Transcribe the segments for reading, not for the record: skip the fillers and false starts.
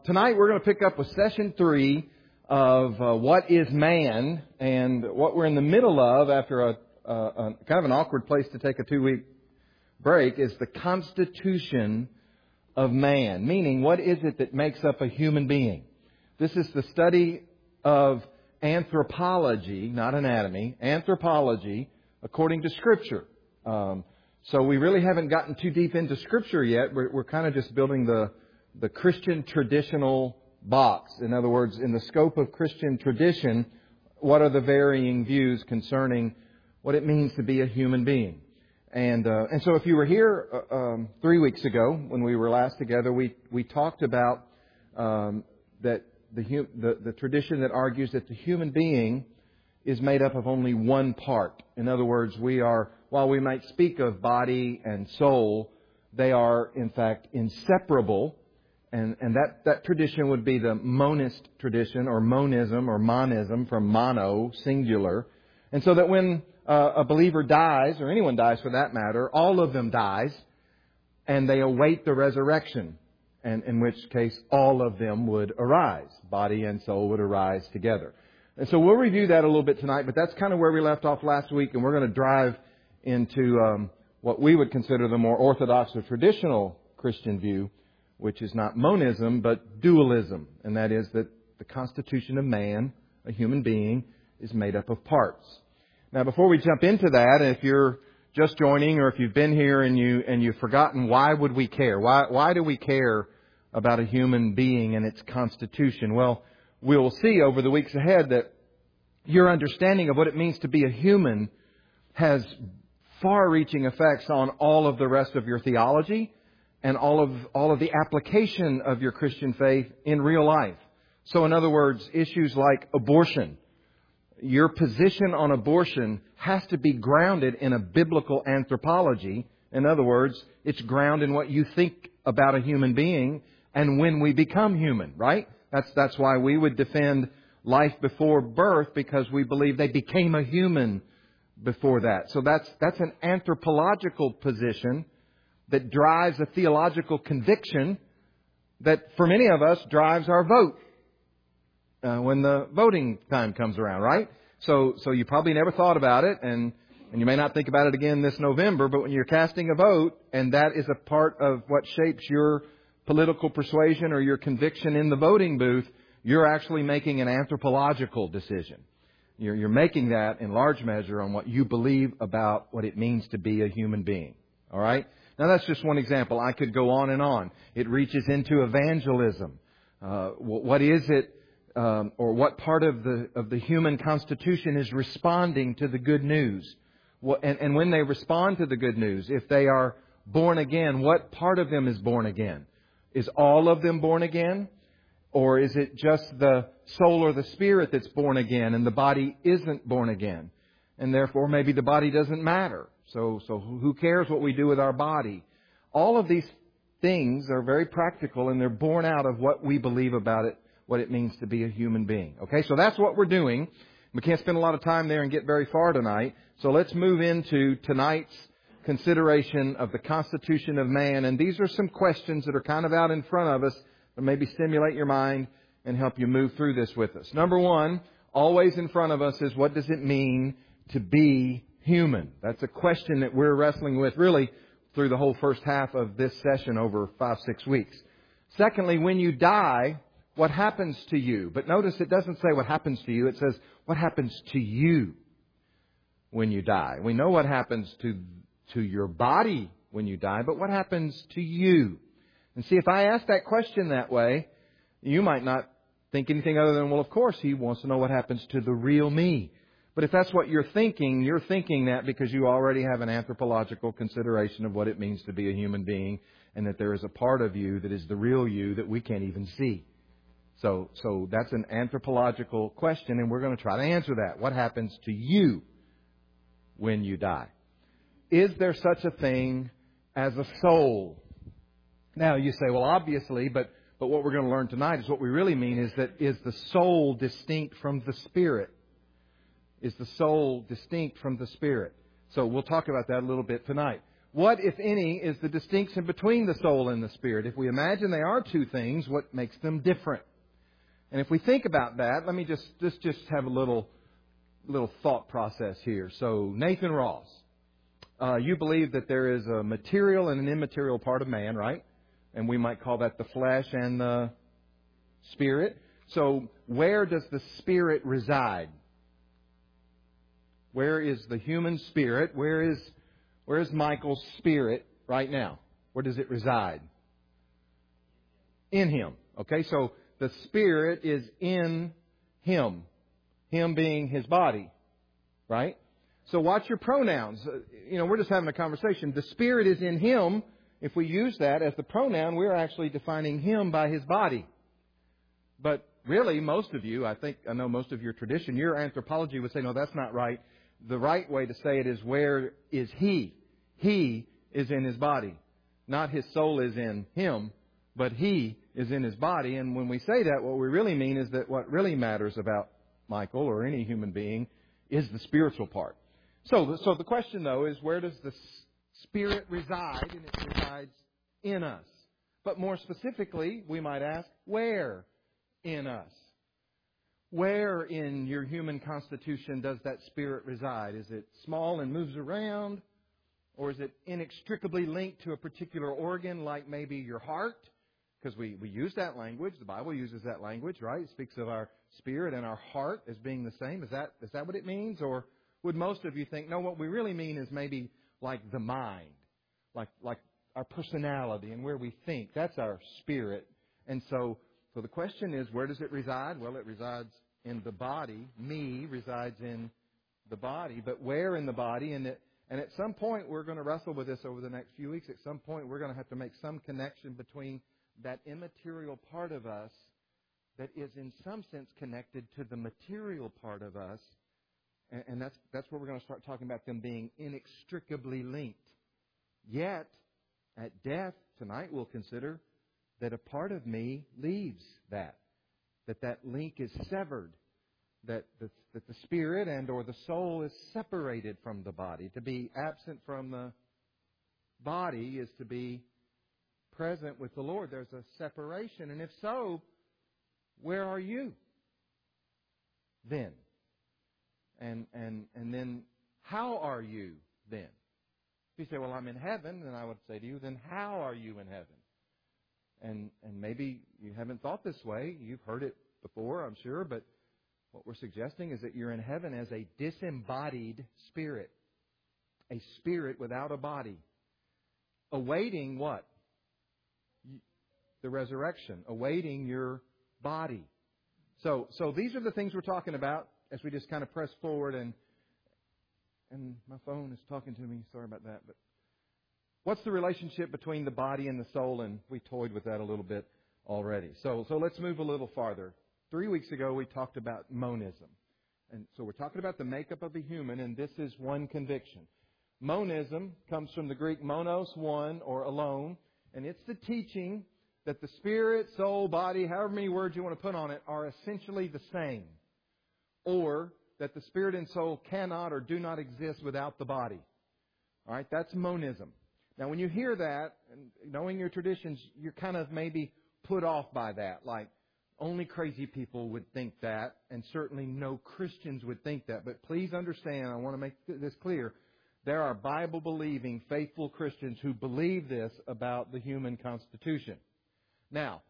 Tonight we're going to pick up with session 3 of What is Man, and what we're in the middle of after a kind of an awkward place to take a 2-week break is the constitution of man, meaning what is it that makes up a human being. This is the study of anthropology, not anatomy, anthropology according to Scripture. So we really haven't gotten too deep into Scripture yet. We're kind of just building the Christian traditional box. In other words, in the scope of Christian tradition, what are the varying views concerning what it means to be a human being? And so if you were here 3 weeks ago when we were last together, we talked about that the tradition that argues that the human being is made up of only one part. In other words, while we might speak of body and soul, they are in fact inseparable. And that tradition would be the monist tradition, or monism, or monism, from mono, singular. And so that when a believer dies, or anyone dies for that matter, all of them dies, and they await the resurrection, and in which case all of them would arise. Body and soul would arise together. And so we'll review that a little bit tonight, but that's kind of where we left off last week, and we're going to drive into what we would consider the more orthodox or traditional Christian view, which is not monism, but dualism. And that is that the constitution of man, a human being, is made up of parts. Now, before we jump into that, if you're just joining, or if you've been here and you've forgotten, why would we care? Why do we care about a human being and its constitution? Well, we'll see over the weeks ahead that your understanding of what it means to be a human has far-reaching effects on all of the rest of your theology and all of the application of your Christian faith in real life. So in other words, issues like abortion. Your position on abortion has to be grounded in a biblical anthropology. In other words, it's grounded in what you think about a human being and when we become human, right? That's why we would defend life before birth, because we believe they became a human before that. So that's an anthropological position that drives a theological conviction that, for many of us, drives our vote when the voting time comes around, right? So you probably never thought about it, and you may not think about it again this November, but when you're casting a vote, and that is a part of what shapes your political persuasion or your conviction in the voting booth, you're actually making an anthropological decision. You're making that in large measure on what you believe about what it means to be a human being. All right? Now, that's just one example. I could go on and on. It reaches into evangelism. What is it, or what part of the human constitution is responding to the good news? And when they respond to the good news, if they are born again, what part of them is born again? Is all of them born again? Or is it just the soul or the spirit that's born again and the body isn't born again? And therefore, maybe the body doesn't matter. So who cares what we do with our body? All of these things are very practical, and they're born out of what we believe about it, what it means to be a human being. Okay, so that's what we're doing. We can't spend a lot of time there and get very far tonight. So let's move into tonight's consideration of the constitution of man. And these are some questions that are kind of out in front of us that maybe stimulate your mind and help you move through this with us. Number one, always in front of us is, what does it mean to be human? That's a question that we're wrestling with really through the whole first half of this session over 5-6 weeks. Secondly, when you die, what happens to you? But notice it doesn't say what happens to you. It says what happens to you when you die. We know what happens to your body when you die, but what happens to you? And see, if I ask that question that way, you might not think anything other than, well, of course, he wants to know what happens to the real me. But if that's what you're thinking that because you already have an anthropological consideration of what it means to be a human being, and that there is a part of you that is the real you that we can't even see. So that's an anthropological question, and we're going to try to answer that. What happens to you when you die? Is there such a thing as a soul? Now, you say, well, obviously, but what we're going to learn tonight is what we really mean is that, is the soul distinct from the spirit? Is the soul distinct from the spirit? So we'll talk about that a little bit tonight. what, if any, is the distinction between the soul and the spirit? If we imagine they are two things, what makes them different? And if we think about that, let me just have a little thought process here. So, Nathan Ross, you believe that there is a material and an immaterial part of man, right? And we might call that the flesh and the spirit. So, where does the spirit reside? Where is the human spirit? Where is Michael's spirit right now? Where does it reside? In him. Okay, so the spirit is in him. Him being his body. Right? So watch your pronouns. We're just having a conversation. The spirit is in him. If we use that as the pronoun, we're actually defining him by his body. But really, most of you, I know most of your tradition, your anthropology would say, no, that's not right. The right way to say it is, where is he? He is in his body. Not his soul is in him, but he is in his body. And when we say that, what we really mean is that what really matters about Michael or any human being is the spiritual part. So the question, though, is, where does the spirit reside? And it resides in us. But more specifically, we might ask, where in us? Where in your human constitution does that spirit reside? Is it small and moves around? Or is it inextricably linked to a particular organ, like maybe your heart? Because we use that language. The Bible uses that language, right? It speaks of our spirit and our heart as being the same. Is that what it means? Or would most of you think, no, what we really mean is maybe like the mind, like our personality and where we think. That's our spirit. And so the question is, where does it reside? Well, it resides in the body. Me resides in the body. But where in the body? And at some point, we're going to wrestle with this over the next few weeks. At some point, we're going to have to make some connection between that immaterial part of us that is in some sense connected to the material part of us. And that's where we're going to start talking about them being inextricably linked. Yet, at death, tonight we'll consider that a part of me leaves that link is severed, that the spirit and or the soul is separated from the body. To be absent from the body is to be present with the Lord. There's a separation. And if so, where are you then? And then how are you then? If you say, well, I'm in heaven, then I would say to you, then how are you in heaven? And maybe you haven't thought this way. You've heard it before, I'm sure. But what we're suggesting is that you're in heaven as a disembodied spirit. A spirit without a body. Awaiting what? The resurrection. Awaiting your body. So these are the things we're talking about as we just kind of press forward. And my phone is talking to me. Sorry about that. But what's the relationship between the body and the soul? And we toyed with that a little bit already. So let's move a little farther. 3 weeks ago, we talked about monism. And so we're talking about the makeup of the human, and this is one conviction. Monism comes from the Greek monos, one, or alone. And it's the teaching that the spirit, soul, body, however many words you want to put on it, are essentially the same. Or that the spirit and soul cannot or do not exist without the body. All right, that's monism. Now, when you hear that, and knowing your traditions, you're kind of maybe put off by that. Like, only crazy people would think that, and certainly no Christians would think that. But please understand, I want to make this clear, there are Bible-believing, faithful Christians who believe this about the human constitution. Now,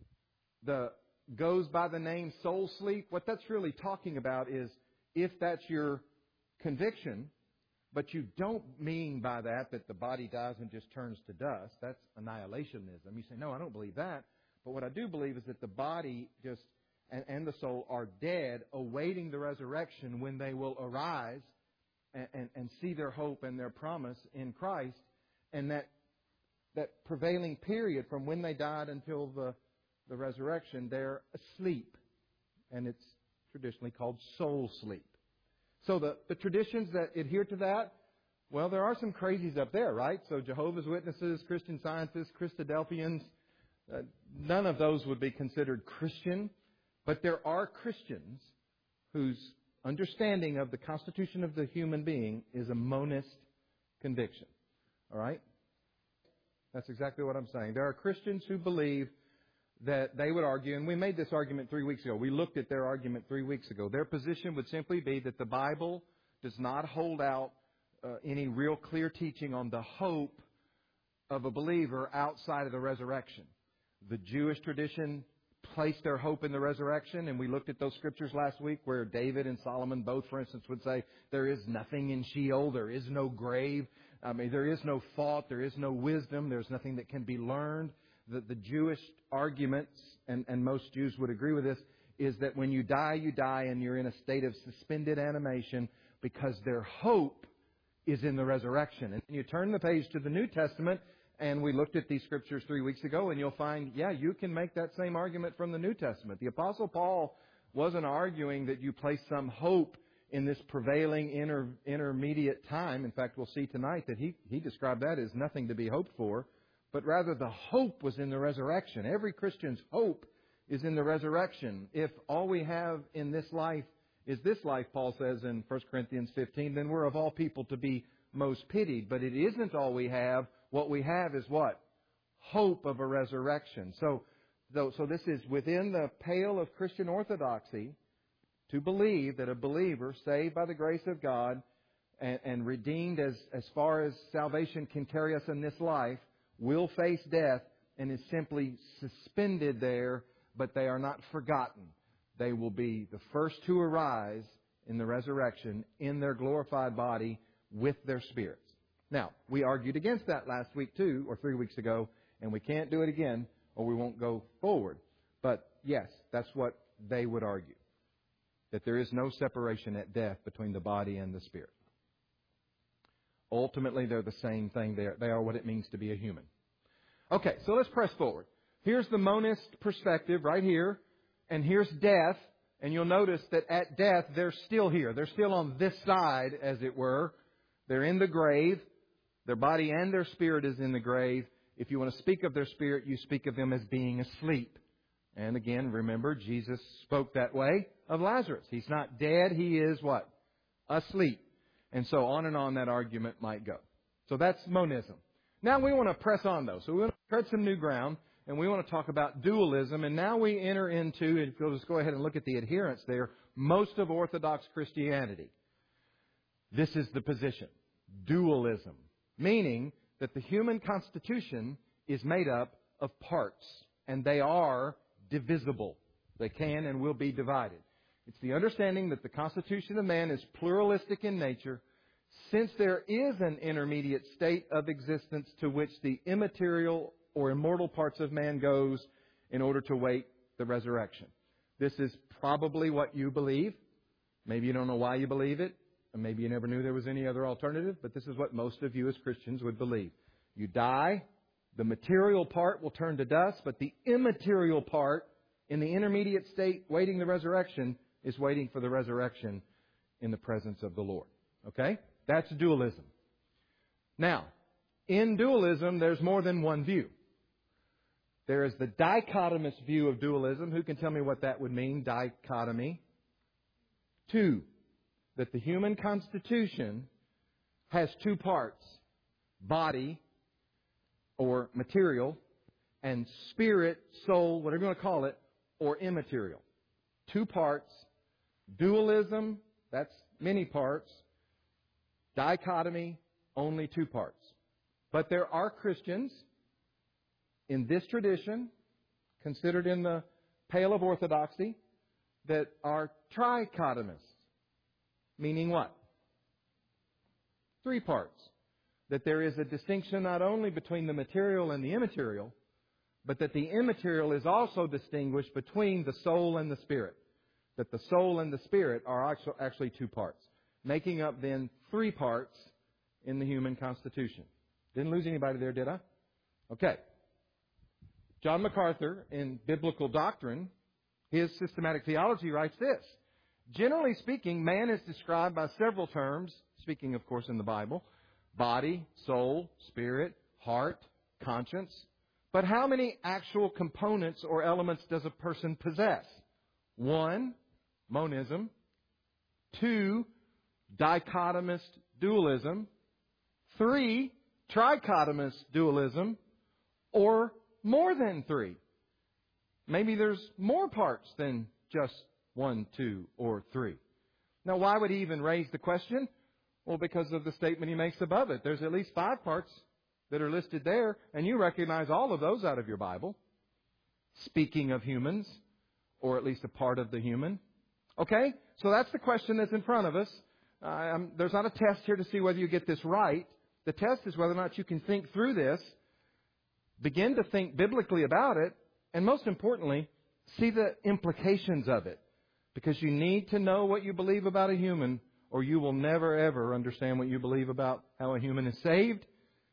goes by the name soul sleep. What that's really talking about is, if that's your conviction, but you don't mean by that the body dies and just turns to dust. That's annihilationism. You say, no, I don't believe that. But what I do believe is that the body and the soul are dead, awaiting the resurrection when they will arise and see their hope and their promise in Christ. And that prevailing period from when they died until the resurrection, they're asleep. And it's traditionally called soul sleep. So the traditions that adhere to that, well, there are some crazies up there, right? So Jehovah's Witnesses, Christian Scientists, Christadelphians, none of those would be considered Christian. But there are Christians whose understanding of the constitution of the human being is a monist conviction. All right? That's exactly what I'm saying. There are Christians who believe that they would argue, and we made this argument 3 weeks ago. We looked at their argument 3 weeks ago. Their position would simply be that the Bible does not hold out any real clear teaching on the hope of a believer outside of the resurrection. The Jewish tradition placed their hope in the resurrection, and we looked at those scriptures last week where David and Solomon both, for instance, would say, there is nothing in Sheol, there is no grave, there is no thought, there is no wisdom, there's nothing that can be learned. The Jewish arguments, and most Jews would agree with this, is that when you die and you're in a state of suspended animation because their hope is in the resurrection. And you turn the page to the New Testament, and we looked at these scriptures 3 weeks ago, and you'll find, you can make that same argument from the New Testament. The Apostle Paul wasn't arguing that you place some hope in this prevailing intermediate time. In fact, we'll see tonight that he described that as nothing to be hoped for, but rather the hope was in the resurrection. Every Christian's hope is in the resurrection. If all we have in this life is this life, Paul says in 1 Corinthians 15, then we're of all people to be most pitied. But it isn't all we have. What we have is what? Hope of a resurrection. So this is within the pale of Christian orthodoxy to believe that a believer saved by the grace of God and redeemed as far as salvation can carry us in this life will face death and is simply suspended there, but they are not forgotten. They will be the first to arise in the resurrection in their glorified body with their spirits. Now, we argued against that last week too, or 3 weeks ago, and we can't do it again or we won't go forward. But yes, that's what they would argue. That there is no separation at death between the body and the spirit. Ultimately, they're the same thing. They are what it means to be a human. Okay, so let's press forward. Here's the monist perspective right here. And here's death. And you'll notice that at death, they're still here. They're still on this side, as it were. They're in the grave. Their body and their spirit is in the grave. If you want to speak of their spirit, you speak of them as being asleep. And again, remember, Jesus spoke that way of Lazarus. He's not dead. He is what? Asleep. And so on and on that argument might go. So that's monism. Now we want to press on, though. So we want to tread some new ground, and we want to talk about dualism. And now we enter into, if you'll just go ahead and look at the adherents there, most of Orthodox Christianity. This is the position. Dualism. Meaning that the human constitution is made up of parts, and they are divisible. They can and will be divided. It's the understanding that the constitution of man is pluralistic in nature, since there is an intermediate state of existence to which the immaterial or immortal parts of man goes in order to wait the resurrection. This is probably what you believe. Maybe you don't know why you believe it, and maybe you never knew there was any other alternative, but this is what most of you as Christians would believe. You die, the material part will turn to dust, but the immaterial part in the intermediate state waiting the resurrection is waiting for the resurrection in the presence of the Lord. Okay? That's dualism. Now, in dualism, there's more than one view. There is the dichotomous view of dualism. Who can tell me what that would mean, dichotomy? 2, that the human constitution has 2 parts, body or material, and spirit, soul, whatever you want to call it, or immaterial. 2 parts. Dualism, that's many parts. Dichotomy, only 2 parts. But there are Christians in this tradition, considered in the pale of orthodoxy, that are trichotomists. Meaning what? 3 parts. That there is a distinction not only between the material and the immaterial, but that the immaterial is also distinguished between the soul and the spirit. That the soul and the spirit are actually 2 parts. Making up then 3 parts in the human constitution. Didn't lose anybody there, did I? Okay. John MacArthur, in Biblical Doctrine, his systematic theology writes this. Generally speaking, man is described by several terms, speaking, of course, in the Bible. Body, soul, spirit, heart, conscience. But how many actual components or elements does a person possess? 1, monism. 2, dichotomist dualism. 3, trichotomous dualism, or more than three. Maybe there's more parts than just 1, 2, or 3. Now, why would he even raise the question? Well, because of the statement he makes above it. There's at least 5 parts that are listed there, and you recognize all of those out of your Bible. Speaking of humans, or at least a part of the human. Okay? So that's the question that's in front of us. There's not a test here to see whether you get this right. The test is whether or not you can think through this, begin to think biblically about it, and most importantly, see the implications of it. Because you need to know what you believe about a human, or you will never ever understand what you believe about how a human is saved,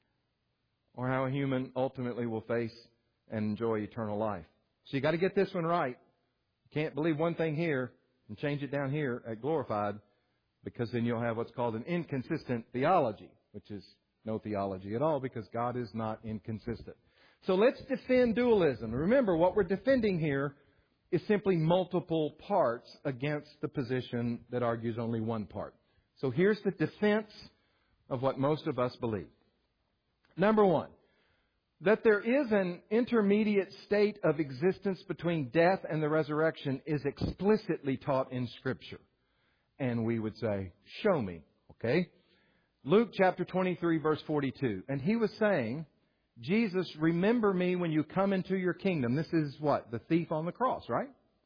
or how a human ultimately will face and enjoy eternal life. So you got to get this one right. You can't believe one thing here and change it down here at Glorified, because then you'll have what's called an inconsistent theology, which is no theology at all, because God is not inconsistent. So let's defend dualism. Remember, what we're defending here is simply multiple parts against the position that argues only one part. So here's the defense of what most of us believe. Number 1, that there is an intermediate state of existence between death and the resurrection is explicitly taught in Scripture. And we would say, show me. Okay? Luke chapter 23, verse 42. And he was saying, Jesus, remember me when you come into your kingdom. This is what? The thief on the cross, right?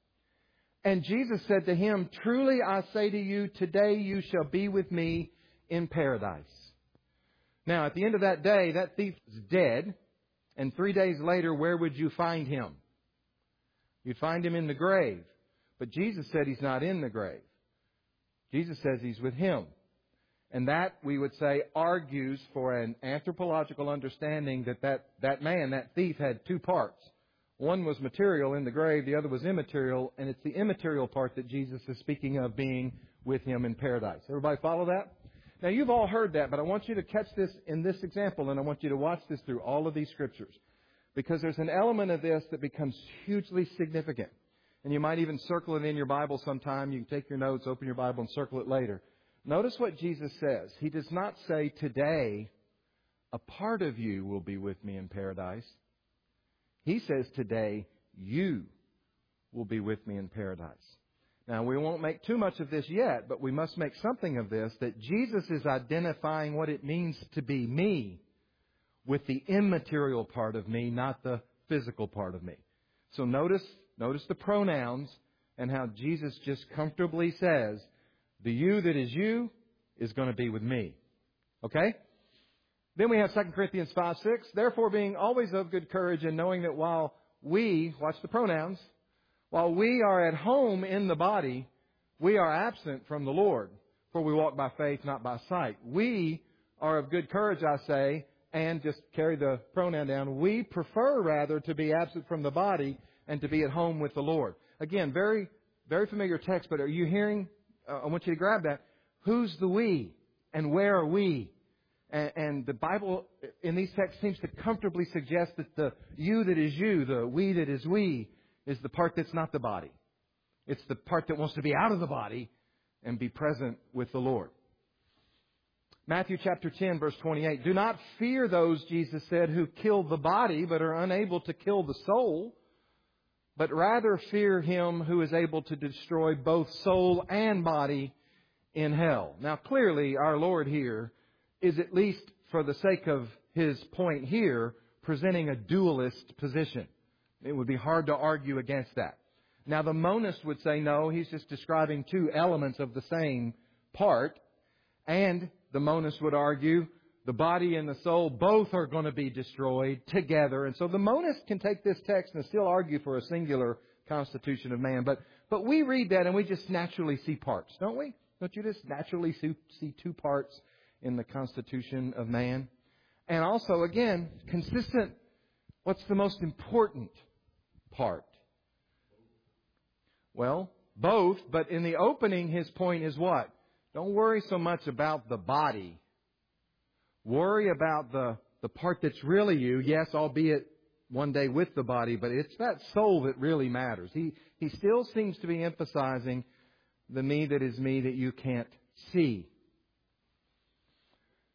And Jesus said to him, truly I say to you, today you shall be with me in paradise. Now, at the end of that day, that thief is dead. And 3 days later, where would you find him? You'd find him in the grave. But Jesus said he's not in the grave. Jesus says he's with him. And that, we would say, argues for an anthropological understanding that man, that thief, had 2 parts. One was material in the grave, the other was immaterial, and it's the immaterial part that Jesus is speaking of being with him in paradise. Everybody follow that? Now, you've all heard that, but I want you to catch this in this example, and I want you to watch this through all of these Scriptures. Because there's an element of this that becomes hugely significant. And you might even circle it in your Bible sometime. You can take your notes, open your Bible, and circle it later. Notice what Jesus says. He does not say, today, a part of you will be with me in paradise. He says, today, you will be with me in paradise. Now, we won't make too much of this yet, but we must make something of this, that Jesus is identifying what it means to be me with the immaterial part of me, not the physical part of me. So notice the pronouns and how Jesus just comfortably says, the you that is you is going to be with me. Okay? Then we have 2 Corinthians 5:6. Therefore, being always of good courage and knowing that while we, watch the pronouns, while we are at home in the body, we are absent from the Lord. For we walk by faith, not by sight. We are of good courage, I say, and just carry the pronoun down. We prefer rather to be absent from the body and to be at home with the Lord. Again, very, very familiar text, but are you hearing? I want you to grab that. Who's the we? And where are we? And the Bible in these texts seems to comfortably suggest that the you that is you, the we that is we, is the part that's not the body. It's the part that wants to be out of the body and be present with the Lord. Matthew chapter 10, verse 28. Do not fear those, Jesus said, who kill the body but are unable to kill the soul, but rather fear him who is able to destroy both soul and body in hell. Now, clearly, our Lord here is, at least for the sake of his point here, presenting a dualist position. It would be hard to argue against that. Now, the monist would say, no, he's just describing 2 elements of the same part. And the monist would argue, the body and the soul both are going to be destroyed together. And so the monist can take this text and still argue for a singular constitution of man. But we read that and we just naturally see parts, don't we? Don't you just naturally see 2 parts in the constitution of man? And also, again, consistent, what's the most important part? Well, both, but in the opening, his point is what? Don't worry so much about the body. Worry about the part that's really you. Yes, albeit one day with the body, but it's that soul that really matters. He still seems to be emphasizing the me that is me that you can't see.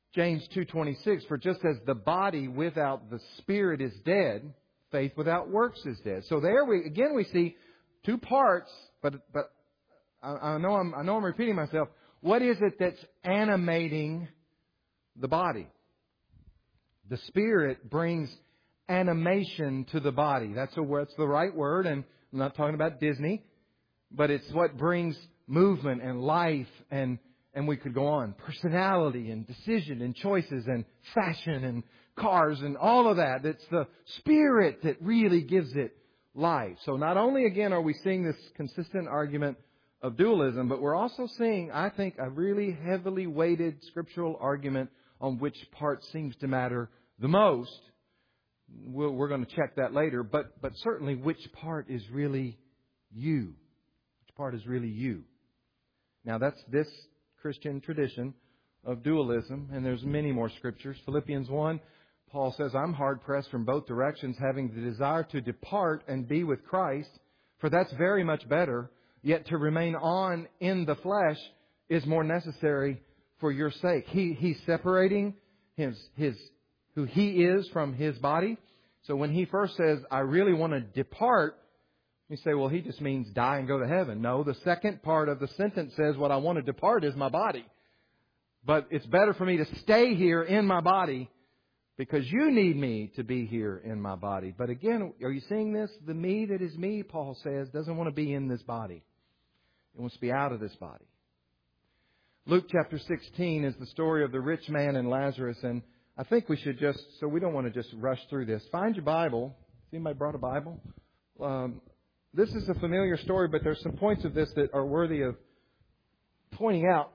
James 2:26, for just as the body without the spirit is dead, faith without works is dead. So there we see two parts, but I know I'm repeating myself. What is it that's animating the body? The Spirit brings animation to the body. That's the right word, and I'm not talking about Disney, but it's what brings movement and life and we could go on. Personality and decision and choices and fashion and cars and all of that. It's the Spirit that really gives it life. So not only, again, are we seeing this consistent argument of dualism, but we're also seeing, I think, a really heavily weighted scriptural argument on which part seems to matter the most. We're going to check that later, but certainly which part is really you. Which part is really you. Now that's this Christian tradition of dualism, and there's many more scriptures. Philippians 1, Paul says, I'm hard-pressed from both directions, having the desire to depart and be with Christ, for that's very much better. Yet to remain on in the flesh is more necessary for your sake. He's separating who He is from His body. So when He first says, I really want to depart, you say, well, He just means die and go to heaven. No, the second part of the sentence says, what I want to depart is my body. But it's better for me to stay here in my body because you need me to be here in my body. But again, are you seeing this? The me that is me, Paul says, doesn't want to be in this body. It wants to be out of this body. Luke chapter 16 is the story of the rich man and Lazarus. And I think we should so we don't want to just rush through this. Find your Bible. Has anybody brought a Bible? This is a familiar story, but there's some points of this that are worthy of pointing out.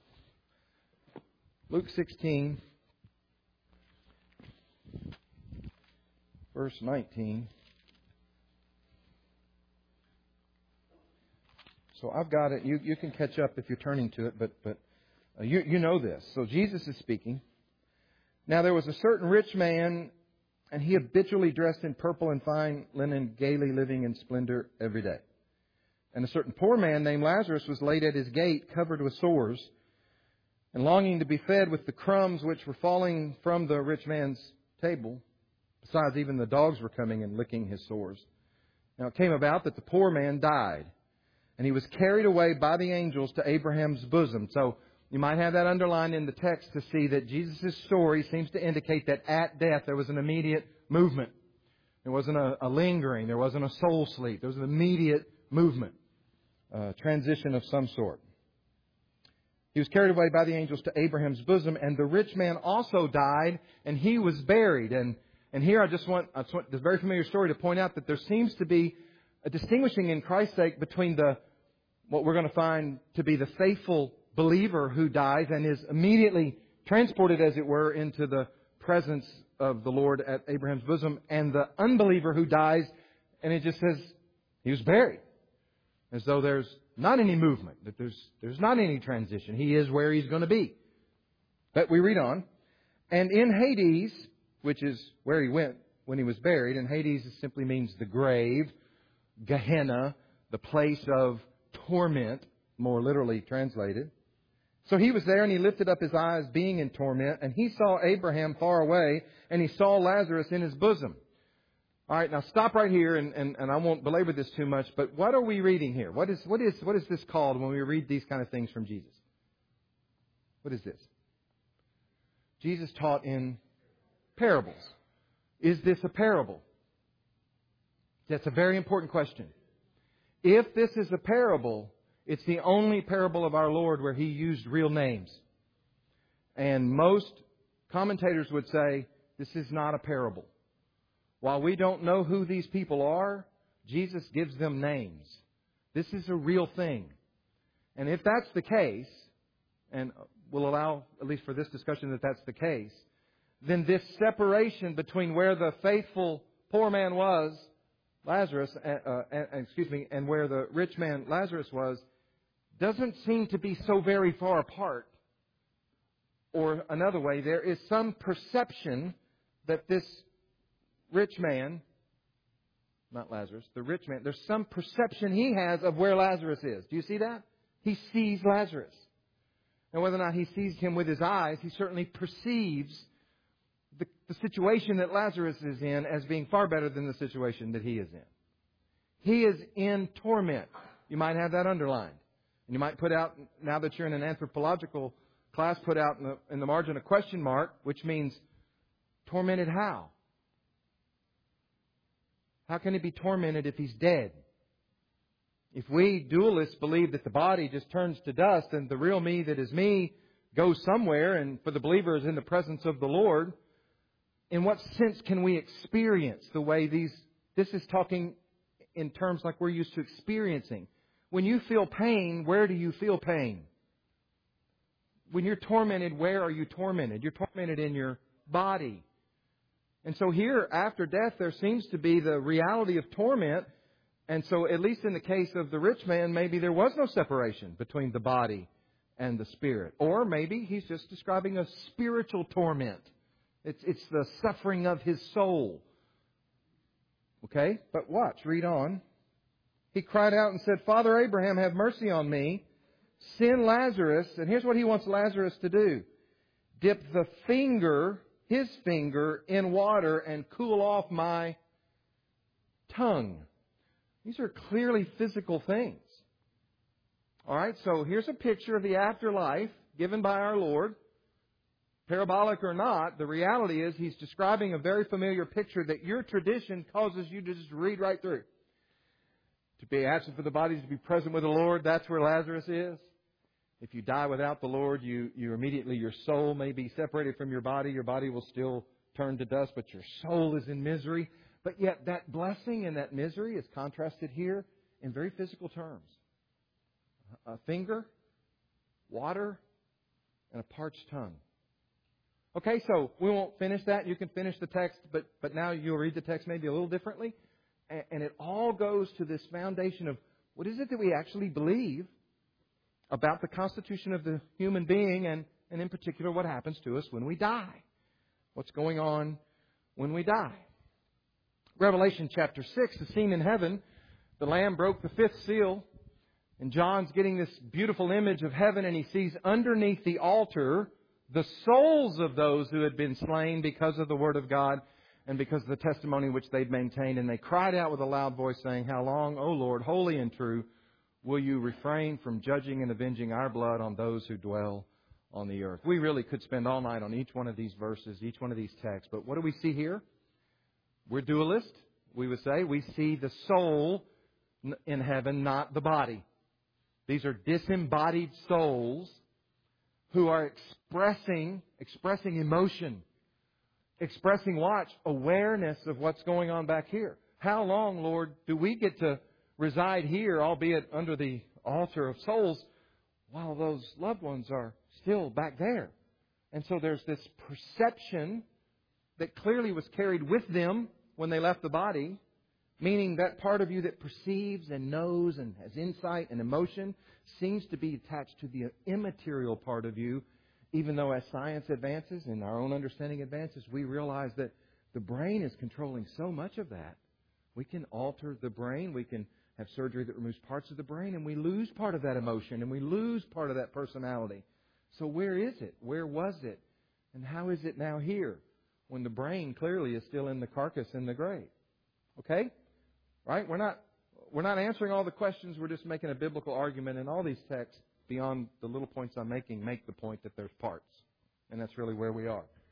Luke 16, verse 19. So I've got it. You can catch up if you're turning to it, but you know this. So Jesus is speaking. Now there was a certain rich man, and he habitually dressed in purple and fine linen, gaily living in splendor every day. And a certain poor man named Lazarus was laid at his gate, covered with sores, and longing to be fed with the crumbs which were falling from the rich man's table. Besides, even the dogs were coming and licking his sores. Now it came about that the poor man died, and he was carried away by the angels to Abraham's bosom. So you might have that underlined in the text to see that Jesus' story seems to indicate that at death there was an immediate movement. There wasn't a lingering. There wasn't a soul sleep. There was an immediate movement, transition of some sort. He was carried away by the angels to Abraham's bosom, and the rich man also died, and he was buried. And here I just want this very familiar story to point out that there seems to be a distinguishing in Christ's sake between what we're going to find to be the faithful believer who dies and is immediately transported, as it were, into the presence of the Lord at Abraham's bosom, and the unbeliever who dies, and it just says he was buried. As though there's not any movement, that there's not any transition. He is where he's going to be. But we read on. And in Hades, which is where he went when he was buried, and Hades simply means the grave, Gehenna, the place of torment, more literally translated. So he was there, and he lifted up his eyes, being in torment, and he saw Abraham far away, and he saw Lazarus in his bosom. All right, now stop right here, and I won't belabor this too much, but what are we reading here? What is this called when we read these kind of things from Jesus? What is this? Jesus taught in parables. Is this a parable? That's a very important question. If this is a parable, it's the only parable of our Lord where He used real names. And most commentators would say this is not a parable. While we don't know who these people are, Jesus gives them names. This is a real thing. And if that's the case, and we'll allow, at least for this discussion, that that's the case, then this separation between where the faithful poor man was, Lazarus, and where the rich man, Lazarus, was, doesn't seem to be so very far apart. Or another way, there is some perception that this rich man, not Lazarus, the rich man, there's some perception he has of where Lazarus is. Do you see that? He sees Lazarus. And whether or not he sees him with his eyes, he certainly perceives the situation that Lazarus is in as being far better than the situation that he is in. He is in torment. You might have that underlined. And you might put out, now that you're in an anthropological class, put out in the margin a question mark, which means tormented how? How can he be tormented if he's dead? If we dualists believe that the body just turns to dust and the real me that is me goes somewhere, and for the believer is in the presence of the Lord, in what sense can we experience the way this is talking in terms like we're used to experiencing. When you feel pain, where do you feel pain? When you're tormented, where are you tormented? You're tormented in your body. And so here, after death, there seems to be the reality of torment. And so, at least in the case of the rich man, maybe there was no separation between the body and the spirit. Or maybe he's just describing a spiritual torment. It's the suffering of his soul. Okay? But watch, read on. He cried out and said, Father Abraham, have mercy on me. Send Lazarus. And here's what he wants Lazarus to do. Dip his finger in water and cool off my tongue. These are clearly physical things. All right, so here's a picture of the afterlife given by our Lord. Parabolic or not, the reality is he's describing a very familiar picture that your tradition causes you to just read right through. To be absent for the body, to be present with the Lord, that's where Lazarus is. If you die without the Lord, you immediately, your soul may be separated from your body. Your body will still turn to dust, but your soul is in misery. But yet that blessing and that misery is contrasted here in very physical terms. A finger, water, and a parched tongue. Okay, so we won't finish that. You can finish the text, but now you'll read the text maybe a little differently. And it all goes to this foundation of what is it that we actually believe about the constitution of the human being and in particular what happens to us when we die. What's going on when we die. Revelation chapter 6, the scene in heaven. The Lamb broke the fifth seal. And John's getting this beautiful image of heaven, and he sees underneath the altar the souls of those who had been slain because of the Word of God and because of the testimony which they'd maintained. And they cried out with a loud voice, saying, How long, O Lord, holy and true, will you refrain from judging and avenging our blood on those who dwell on the earth? We really could spend all night on each one of these verses, each one of these texts. But what do we see here? We're dualist, we would say. We see the soul in heaven, not the body. These are disembodied souls who are expressing emotion, expressing, watch, awareness of what's going on back here. How long, Lord, do we get to reside here, albeit under the altar of souls, while those loved ones are still back there? And so there's this perception that clearly was carried with them when they left the body, meaning that part of you that perceives and knows and has insight and emotion seems to be attached to the immaterial part of you, even though as science advances and our own understanding advances, we realize that the brain is controlling so much of that. We can alter the brain. We can have surgery that removes parts of the brain, and we lose part of that emotion, and we lose part of that personality. So where is it? Where was it? And how is it now here when the brain clearly is still in the carcass in the grave? Okay? Right? We're not answering all the questions. We're just making a biblical argument. And all these texts, beyond the little points I'm making, make the point that there's parts. And that's really where we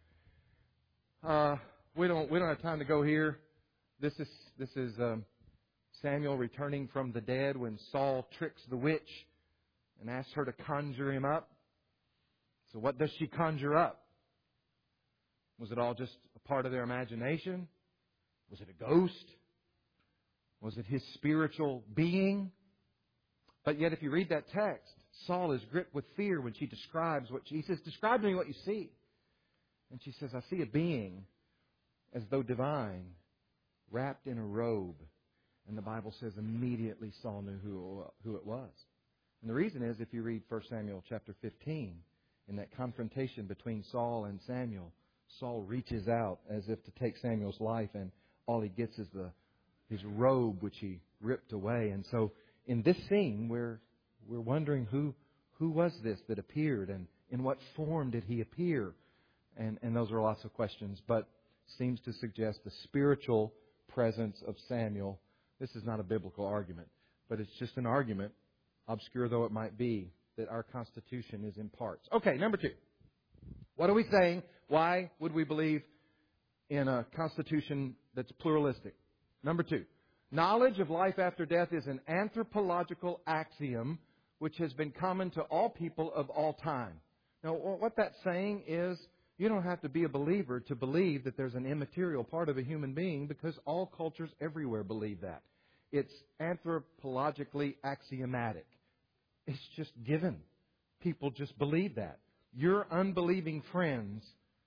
are. We don't have time to go here. This is Samuel returning from the dead when Saul tricks the witch and asks her to conjure him up. So what does she conjure up? Was it all just a part of their imagination? Was it a ghost? Was it his spiritual being? But yet if you read that text, Saul is gripped with fear when she describes what she says, describe to me what you see. And she says, I see a being as though divine, wrapped in a robe. And the Bible says immediately Saul knew who it was. And the reason is, if you read 1 Samuel chapter 15, in that confrontation between Saul and Samuel, Saul reaches out as if to take Samuel's life, and all he gets is his robe, which he ripped away. And so in this scene, we're wondering who Who was this that appeared, and in what form did he appear? And those are lots of questions, but seems to suggest the spiritual presence of Samuel. This is not a biblical argument, but it's just an argument, obscure though it might be, that our Constitution is in parts. Okay, number 2. What are we saying? Why would we believe in a Constitution that's pluralistic? Number 2. Knowledge of life after death is an anthropological axiom which has been common to all people of all time. Now, what that's saying is you don't have to be a believer to believe that there's an immaterial part of a human being, because all cultures everywhere believe that. It's anthropologically axiomatic. It's just given. People just believe that. Your unbelieving friends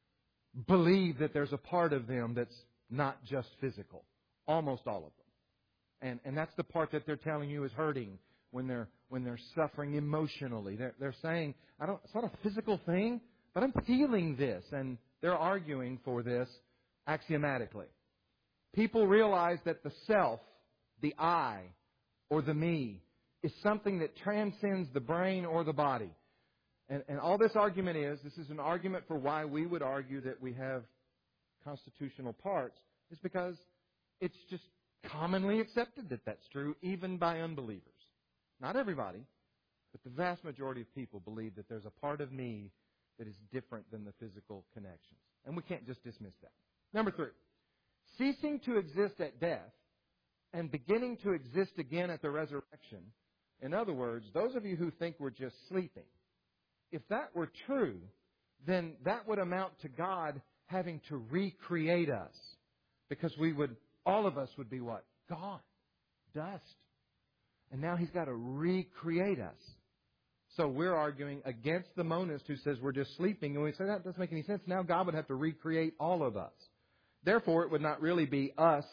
believe that there's a part of them that's not just physical. Almost all of them. And that's the part that they're telling you is hurting when they're suffering emotionally. They're saying, it's not a physical thing, but I'm feeling this. And they're arguing for this axiomatically. People realize that the self, the I, or the me, is something that transcends the brain or the body. And all this argument this is an argument for why we would argue that we have constitutional parts, is because it's just commonly accepted that that's true, even by unbelievers. Not everybody, but the vast majority of people believe that there's a part of me that is different than the physical connections. And we can't just dismiss that. Number 3, ceasing to exist at death and beginning to exist again at the resurrection. In other words, those of you who think we're just sleeping, if that were true, then that would amount to God having to recreate us. Because all of us would be what? Gone. Dust. And now He's got to recreate us. So we're arguing against the monist who says we're just sleeping. And we say that doesn't make any sense. Now God would have to recreate all of us. Therefore, it would not really be us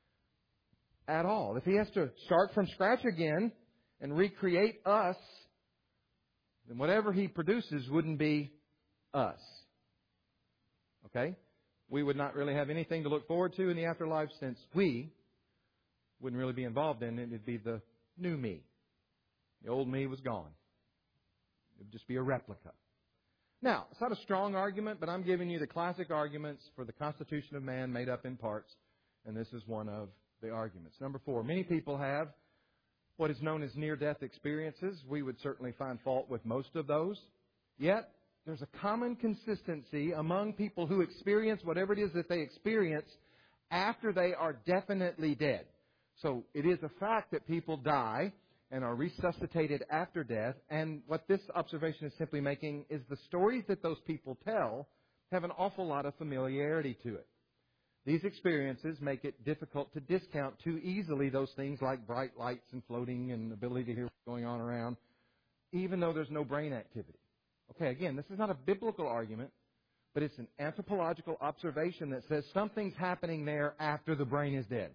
at all. If He has to start from scratch again and recreate us, then whatever He produces wouldn't be us. Okay? We would not really have anything to look forward to in the afterlife, since we wouldn't really be involved in it. It'd be the new me. The old me was gone. It would just be a replica. Now, it's not a strong argument, but I'm giving you the classic arguments for the Constitution of man made up in parts, and this is one of the arguments. Number 4, many people have what is known as near-death experiences. We would certainly find fault with most of those. Yet, there's a common consistency among people who experience whatever it is that they experience after they are definitely dead. So it is a fact that people die and are resuscitated after death. And what this observation is simply making is the stories that those people tell have an awful lot of familiarity to it. These experiences make it difficult to discount too easily those things like bright lights and floating and ability to hear what's going on around, even though there's no brain activity. Okay, again, this is not a biblical argument, but it's an anthropological observation that says something's happening there after the brain is dead.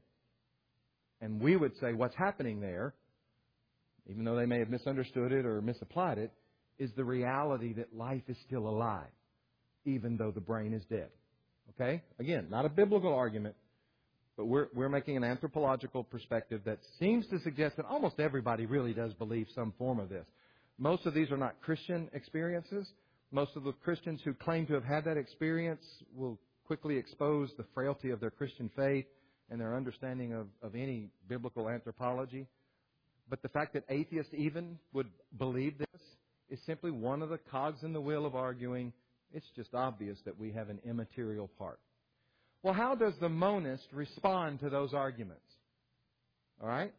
And we would say what's happening there, even though they may have misunderstood it or misapplied it, is the reality that life is still alive, even though the brain is dead. Okay? Again, not a biblical argument, but we're making an anthropological perspective that seems to suggest that almost everybody really does believe some form of this. Most of these are not Christian experiences. Most of the Christians who claim to have had that experience will quickly expose the frailty of their Christian faith and their understanding of any biblical anthropology. But the fact that atheists even would believe this is simply one of the cogs in the wheel of arguing. It's just obvious that we have an immaterial part. Well, how does the monist respond to those arguments? All right?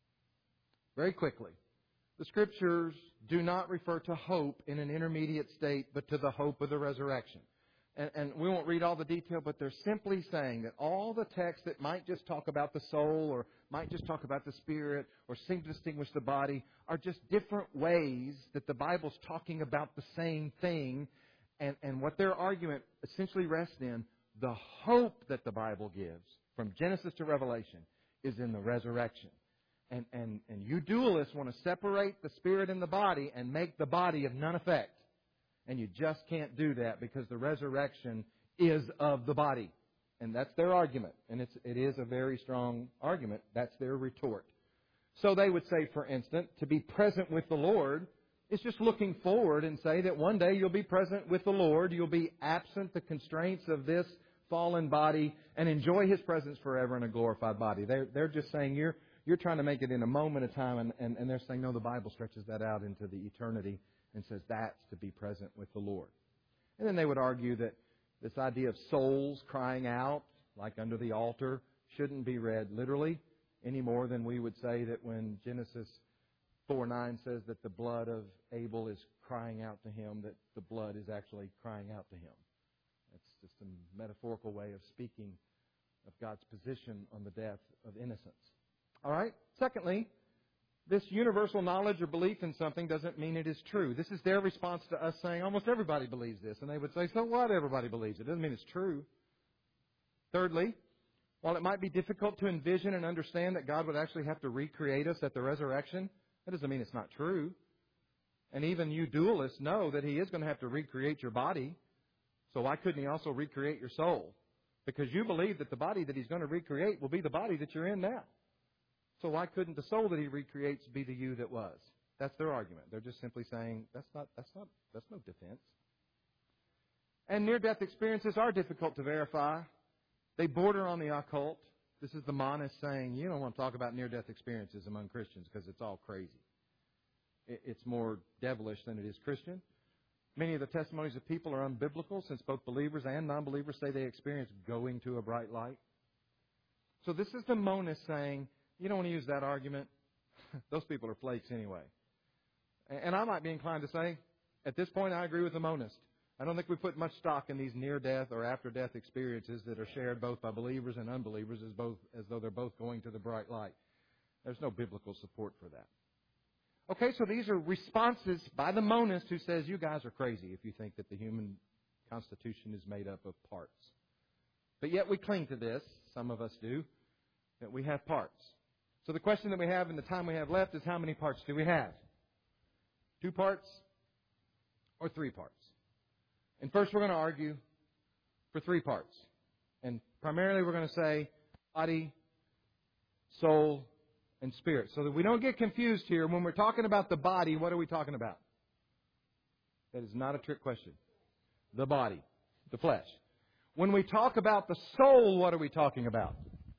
Very quickly. The Scriptures do not refer to hope in an intermediate state, but to the hope of the resurrection. And we won't read all the detail, but they're simply saying that all the texts that might just talk about the soul or might just talk about the spirit or seem to distinguish the body are just different ways that the Bible's talking about the same thing. And what their argument essentially rests in, the hope that the Bible gives from Genesis to Revelation is in the resurrection. And you dualists want to separate the spirit and the body and make the body of none effect. And you just can't do that because the resurrection is of the body. And that's their argument. And it is a very strong argument. That's their retort. So they would say, for instance, to be present with the Lord It's just looking forward and say that one day you'll be present with the Lord. You'll be absent the constraints of this fallen body and enjoy His presence forever in a glorified body. They're just saying you're trying to make it in a moment of time, and they're saying, no, the Bible stretches that out into the eternity and says that's to be present with the Lord. And then they would argue that this idea of souls crying out, like under the altar, shouldn't be read literally any more than we would say that when Genesis 4:9 says that the blood of Abel is crying out to him, that the blood is actually crying out to him. That's just a metaphorical way of speaking of God's position on the death of innocence. All right? Secondly, this universal knowledge or belief in something doesn't mean it is true. This is their response to us saying almost everybody believes this. And they would say, so what? Everybody believes it. It doesn't mean it's true. Thirdly, while it might be difficult to envision and understand that God would actually have to recreate us at the resurrection, that doesn't mean it's not true. And even you dualists know that He is going to have to recreate your body. So why couldn't He also recreate your soul? Because you believe that the body that He's going to recreate will be the body that you're in now. So why couldn't the soul that He recreates be the you that was? That's their argument. They're just simply saying that's no defense. And near-death experiences are difficult to verify. They border on the occult. This is the monist saying, you don't want to talk about near-death experiences among Christians because it's all crazy. It's more devilish than it is Christian. Many of the testimonies of people are unbiblical since both believers and non-believers say they experience going to a bright light. So this is the monist saying, you don't want to use that argument. Those people are flakes anyway. And I might be inclined to say, at this point, I agree with the monist. I don't think we put much stock in these near-death or after-death experiences that are shared both by believers and unbelievers as though they're both going to the bright light. There's no biblical support for that. Okay, so these are responses by the monist who says, you guys are crazy if you think that the human constitution is made up of parts. But yet we cling to this, some of us do, that we have parts. So the question that we have in the time we have left is how many parts do we have? 2 parts or 3 parts? And first we're going to argue for 3 parts. And primarily we're going to say body, soul, and spirit. So that we don't get confused here. When we're talking about the body, what are we talking about? That is not a trick question. The body, the flesh. When we talk about the soul, what are we talking about?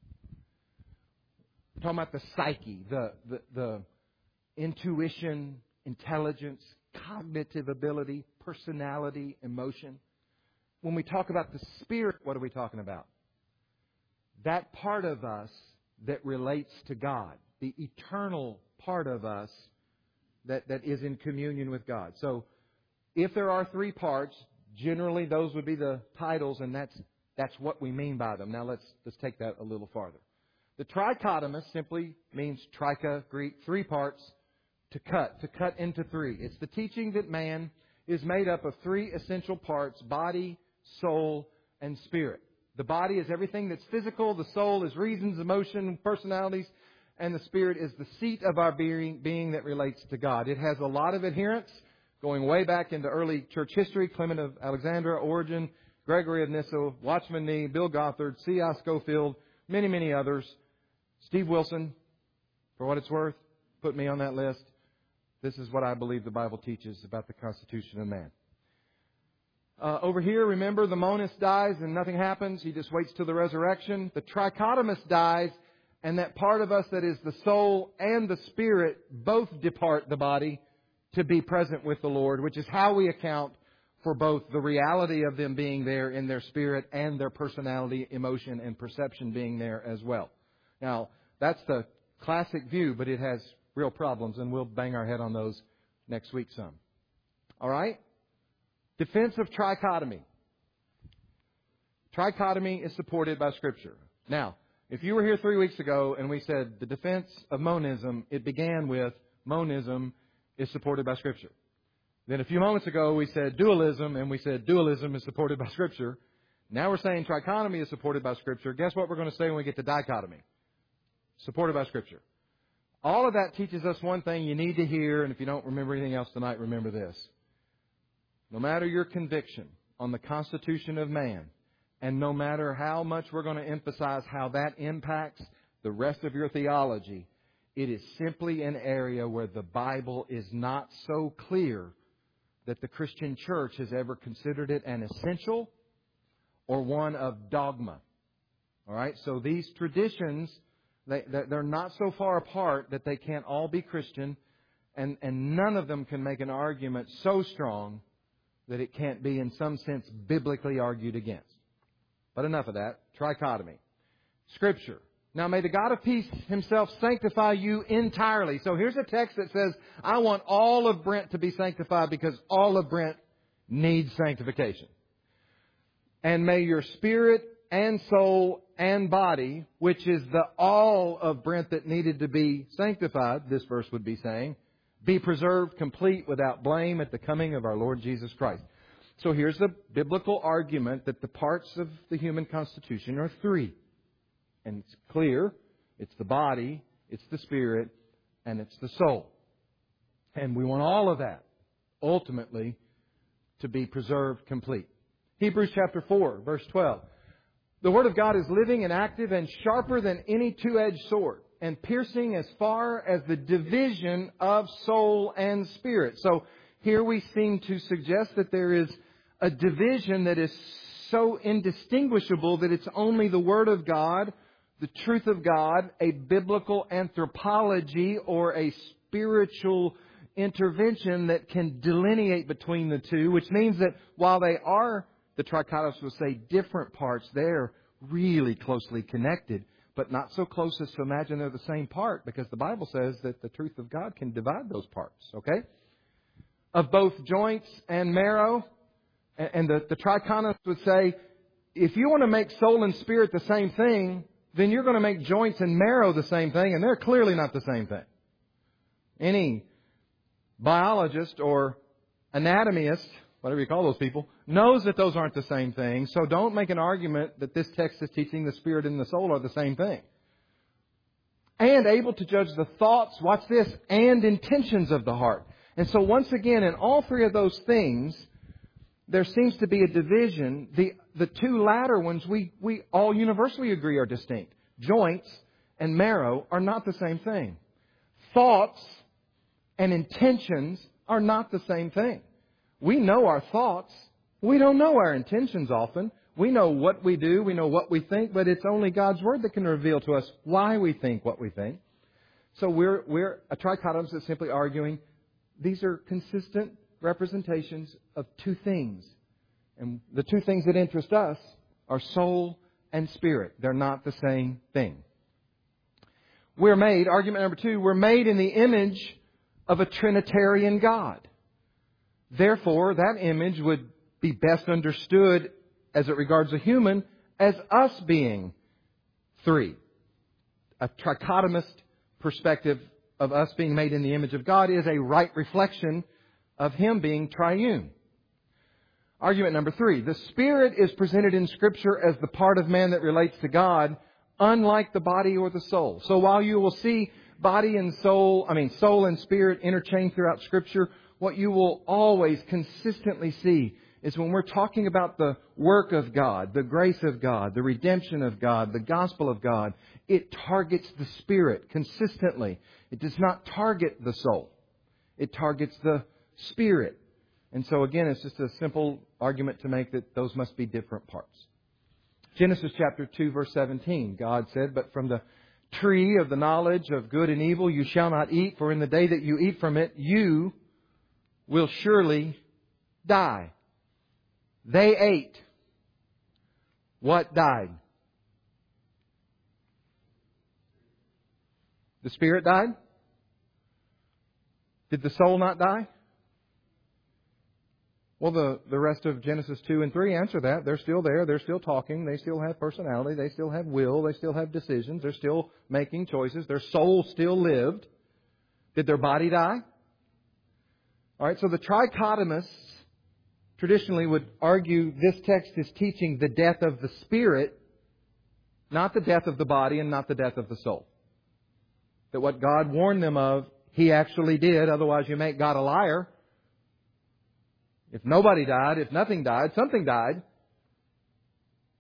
We're talking about the psyche, the intuition, intelligence, cognitive ability, personality, emotion. When we talk about the spirit, what are we talking about? That part of us that relates to God, the eternal part of us that is in communion with God. So if there are 3 parts, generally those would be the titles, and that's what we mean by them. Now let's take that a little farther. The trichotomous simply means tricha, Greek, 3 parts, to cut into 3. It's the teaching that man is made up of 3 essential parts: body, soul, and spirit. The body is everything that's physical. The soul is reasons, emotion, personalities. And the spirit is the seat of our being that relates to God. It has a lot of adherents going way back into early church history. Clement of Alexandria, Origen, Gregory of Nyssa, Watchman Nee, Bill Gothard, C.I. Scofield, many, many others. Steve Wilson, for what it's worth, put me on that list. This is what I believe the Bible teaches about the constitution of man. Over here, remember, the monist dies and nothing happens. He just waits till the resurrection. The trichotomous dies, and that part of us that is the soul and the spirit both depart the body to be present with the Lord, which is how we account for both the reality of them being there in their spirit and their personality, emotion, and perception being there as well. Now, that's the classic view, but it has real problems, and we'll bang our head on those next week some. All right? Defense of trichotomy. Trichotomy is supported by Scripture. Now, if you were here 3 weeks ago and we said the defense of monism, it began with monism is supported by Scripture. Then a few moments ago we said dualism, and we said dualism is supported by Scripture. Now we're saying trichotomy is supported by Scripture. Guess what we're going to say when we get to dichotomy? Supported by Scripture. All of that teaches us one thing you need to hear, and if you don't remember anything else tonight, remember this. No matter your conviction on the constitution of man, and no matter how much we're going to emphasize how that impacts the rest of your theology, It is simply an area where the Bible is not so clear that the Christian church has ever considered it an essential or one of dogma. All right? So these traditions, they're not so far apart that they can't all be Christian, and none of them can make an argument so strong that it can't be, in some sense, biblically argued against. But enough of that. Trichotomy. Scripture. Now may the God of peace Himself sanctify you entirely. So here's a text that says, I want all of Brent to be sanctified because all of Brent needs sanctification. And may your spirit and soul and body, which is the all of Brent that needed to be sanctified, this verse would be saying, be preserved complete without blame at the coming of our Lord Jesus Christ. So here's the biblical argument that the parts of the human constitution are three. And it's clear. It's the body, it's the spirit, and it's the soul. And we want all of that, ultimately, to be preserved complete. Hebrews chapter 4, verse 12. The Word of God is living and active and sharper than any two-edged sword, and piercing as far as the division of soul and spirit. So here we seem to suggest that there is a division that is so indistinguishable that it's only the Word of God, the truth of God, a biblical anthropology or a spiritual intervention that can delineate between the two, which means that while they are, the trichotomists will say, different parts, they're really closely connected, but not so close as to imagine they're the same part, because the Bible says that the truth of God can divide those parts, okay? Of both joints and marrow, and the trichotomists would say, if you want to make soul and spirit the same thing, then you're going to make joints and marrow the same thing, and they're clearly not the same thing. Any biologist or anatomist, whatever you call those people, knows that those aren't the same thing. So don't make an argument that this text is teaching the spirit and the soul are the same thing. And able to judge the thoughts, watch this, and intentions of the heart. And so once again, in all three of those things, there seems to be a division. The two latter ones we all universally agree are distinct. Joints and marrow are not the same thing. Thoughts and intentions are not the same thing. We know our thoughts. We don't know our intentions often. We know what we do. We know what we think. But it's only God's Word that can reveal to us why we think what we think. So we're a trichotomist that's simply arguing these are consistent representations of two things. And the two things that interest us are soul and spirit. They're not the same thing. We're made, argument number 2, we're made in the image of a Trinitarian God. Therefore, that image would be best understood as it regards a human as us being three. A trichotomist perspective of us being made in the image of God is a right reflection of Him being triune. Argument number 3. The Spirit is presented in Scripture as the part of man that relates to God, unlike the body or the soul. So while you will see soul and spirit interchanged throughout Scripture, what you will always consistently see is when we're talking about the work of God, the grace of God, the redemption of God, the gospel of God, it targets the Spirit consistently. It does not target the soul. It targets the Spirit. And so again, it's just a simple argument to make that those must be different parts. Genesis chapter 2, verse 17, God said, "But from the tree of the knowledge of good and evil you shall not eat, for in the day that you eat from it, you will surely die." They ate. What died? The spirit died? Did the soul not die? Well, the rest of Genesis 2 and 3 answer that. They're still there. They're still talking. They still have personality. They still have will. They still have decisions. They're still making choices. Their soul still lived. Did their body die? All right, so the trichotomists traditionally would argue this text is teaching the death of the spirit, not the death of the body and not the death of the soul. That what God warned them of, He actually did. Otherwise, you make God a liar. If nobody died, if nothing died, something died.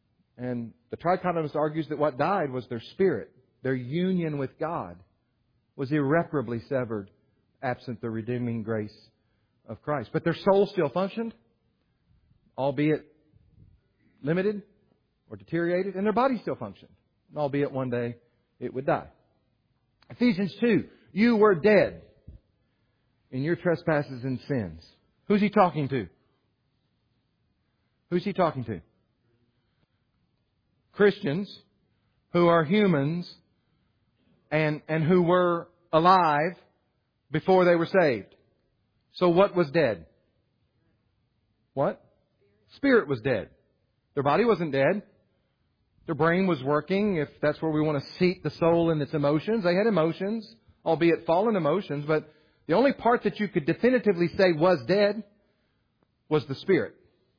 And the trichotomist argues that what died was their spirit, their union with God. was irreparably severed, absent the redeeming grace of Christ. But their soul still functioned, albeit limited or deteriorated, and their body still functioned, albeit one day it would die. Ephesians 2, you were dead in your trespasses and sins. Who's he talking to? Who's he talking to? Christians who are humans and who were alive before they were saved. So what was dead? What? Spirit was dead. Their body wasn't dead. Their brain was working, if that's where we want to seat the soul in its emotions. They had emotions, albeit fallen emotions, but the only part that you could definitively say was dead was the spirit.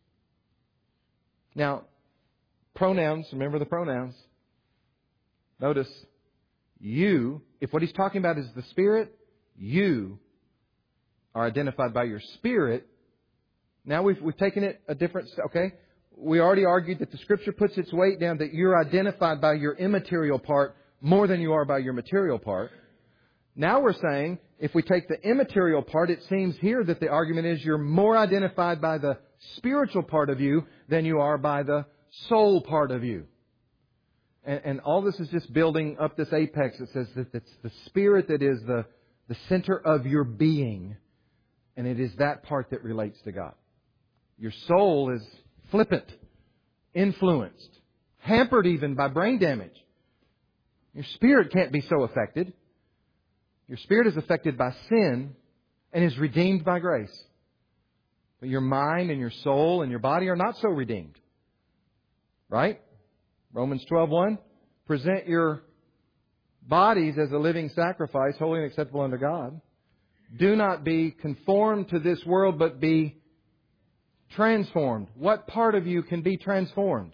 Now, pronouns, remember the pronouns. Notice, you, if what he's talking about is the spirit, you are identified by your spirit. Now we've taken it a different, okay? We already argued that the Scripture puts its weight down that you're identified by your immaterial part more than you are by your material part. Now we're saying, if we take the immaterial part, it seems here that the argument is you're more identified by the spiritual part of you than you are by the soul part of you. And all this is just building up this apex that says that it's the spirit that is the center of your being. And it is that part that relates to God. Your soul is flippant, influenced, hampered even by brain damage. Your spirit can't be so affected. Your spirit is affected by sin and is redeemed by grace. But your mind and your soul and your body are not so redeemed. Right? Romans 12:1. Present your bodies as a living sacrifice, holy and acceptable unto God. Do not be conformed to this world, but be transformed. What part of you can be transformed?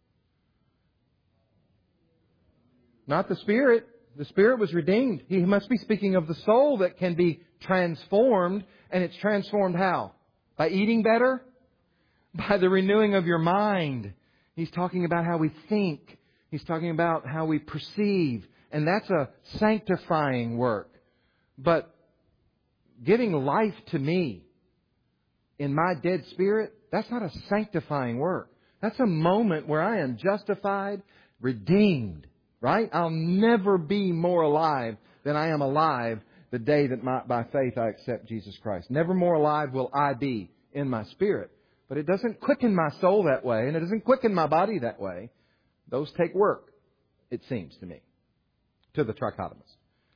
Not the spirit. The spirit was redeemed. He must be speaking of the soul that can be transformed. And it's transformed how? By eating better? By the renewing of your mind. He's talking about how we think. He's talking about how we perceive. And that's a sanctifying work. But giving life to me in my dead spirit, that's not a sanctifying work. That's a moment where I am justified, redeemed. Right? I'll never be more alive than I am alive the day that by faith I accept Jesus Christ. Never more alive will I be in my spirit. But it doesn't quicken my soul that way, and it doesn't quicken my body that way. Those take work, it seems to me, to the trichotomist.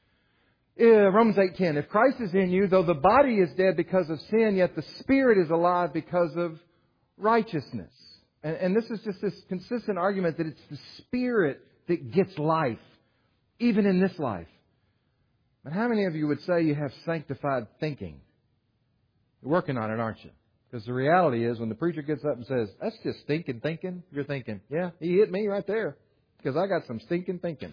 Romans 8:10, if Christ is in you, though the body is dead because of sin, yet the spirit is alive because of righteousness. And this is just this consistent argument that it's the spirit that gets life, even in this life. But how many of you would say you have sanctified thinking? You're working on it, aren't you? Because the reality is when the preacher gets up and says, that's just stinking thinking, you're thinking, yeah, he hit me right there because I got some stinking thinking.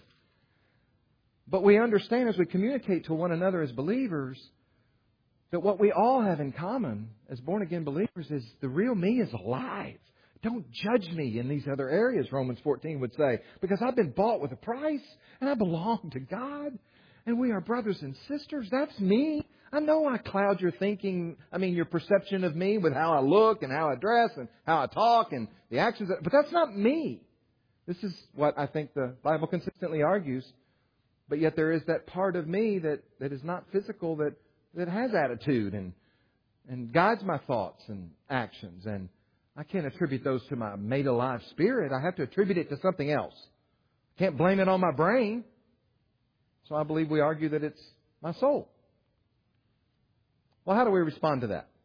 But we understand as we communicate to one another as believers that what we all have in common as born-again believers is the real me is alive. Don't judge me in these other areas, Romans 14 would say, because I've been bought with a price and I belong to God and we are brothers and sisters. That's me. I know I cloud your thinking, your perception of me with how I look and how I dress and how I talk and the actions, but that's not me. This is what I think the Bible consistently argues. But yet there is that part of me that is not physical, that has attitude and guides my thoughts and actions. And I can't attribute those to my made alive spirit. I have to attribute it to something else. Can't blame it on my brain. So I believe we argue that it's my soul. Well, how do we respond to that?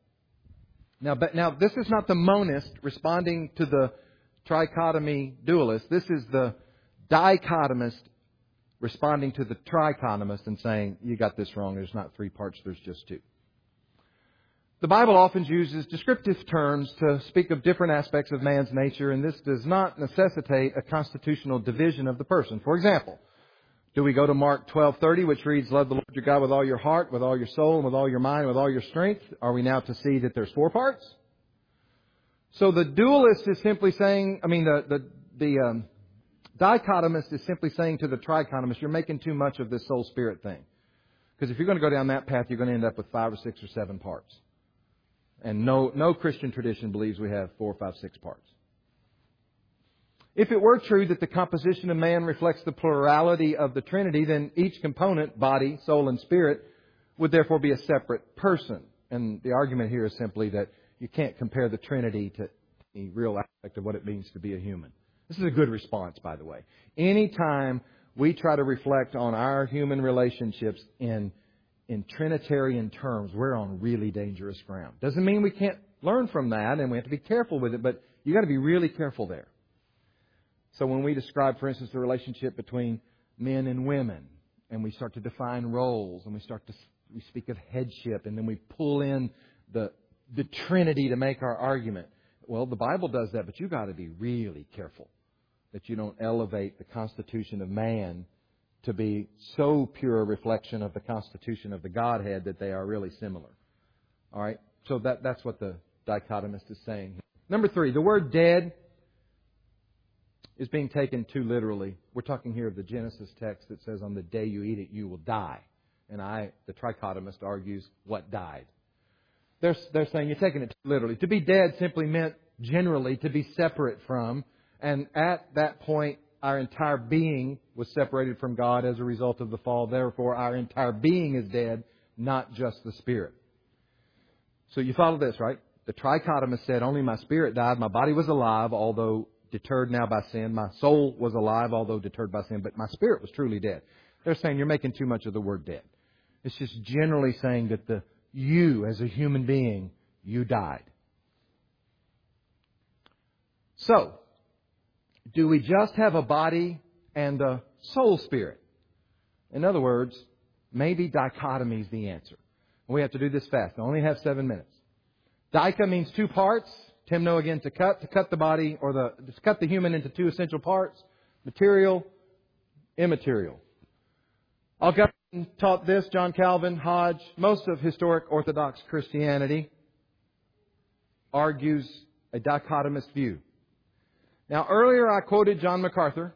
Now this is not the monist responding to the trichotomy dualist. This is the dichotomist responding to the trichotomist and saying, you got this wrong. There's not three parts. There's just two. The Bible often uses descriptive terms to speak of different aspects of man's nature, and this does not necessitate a constitutional division of the person. For example, do we go to Mark 12:30, which reads, love the Lord your God with all your heart, with all your soul, and with all your mind, and with all your strength? Are we now to see that there's four parts? So the dualist is simply saying, the dichotomist is simply saying to the trichotomist, you're making too much of this soul-spirit thing. Because if you're going to go down that path, you're going to end up with 5 or 6 or 7 parts. And no Christian tradition believes we have 4, 5, 6 parts. If it were true that the composition of man reflects the plurality of the Trinity, then each component, body, soul, and spirit, would therefore be a separate person. And the argument here is simply that you can't compare the Trinity to any real aspect of what it means to be a human. This is a good response, by the way. Anytime we try to reflect on our human relationships in Trinitarian terms, we're on really dangerous ground. Doesn't mean we can't learn from that, and we have to be careful with it, but you've got to be really careful there. So when we describe, for instance, the relationship between men and women, and we start to define roles, and we speak of headship, and then we pull in the Trinity to make our argument. Well, the Bible does that, but you've got to be really careful that you don't elevate the constitution of man to be so pure a reflection of the constitution of the Godhead that they are really similar. All right? So that's what the dichotomist is saying. Number 3, the word dead is being taken too literally. We're talking here of the Genesis text that says, on the day you eat it, you will die. And the trichotomist, argues, what died? They're saying you're taking it too literally. To be dead simply meant generally to be separate from. And at that point, our entire being was separated from God as a result of the fall. Therefore, our entire being is dead, not just the spirit. So you follow this, right? The trichotomist said, only my spirit died. My body was alive, although deterred now by sin. My soul was alive, although deterred by sin. But my spirit was truly dead. They're saying you're making too much of the word dead. It's just generally saying that you, as a human being, you died. So, do we just have a body and a soul spirit? In other words, maybe dichotomy is the answer. We have to do this fast. I only have 7 minutes. Dicha means 2 parts. Temno again, to cut the body, or to cut the human into 2 essential parts: material, immaterial. Augustine taught this, John Calvin, Hodge. Most of historic Orthodox Christianity argues a dichotomist view. Now, earlier I quoted John MacArthur,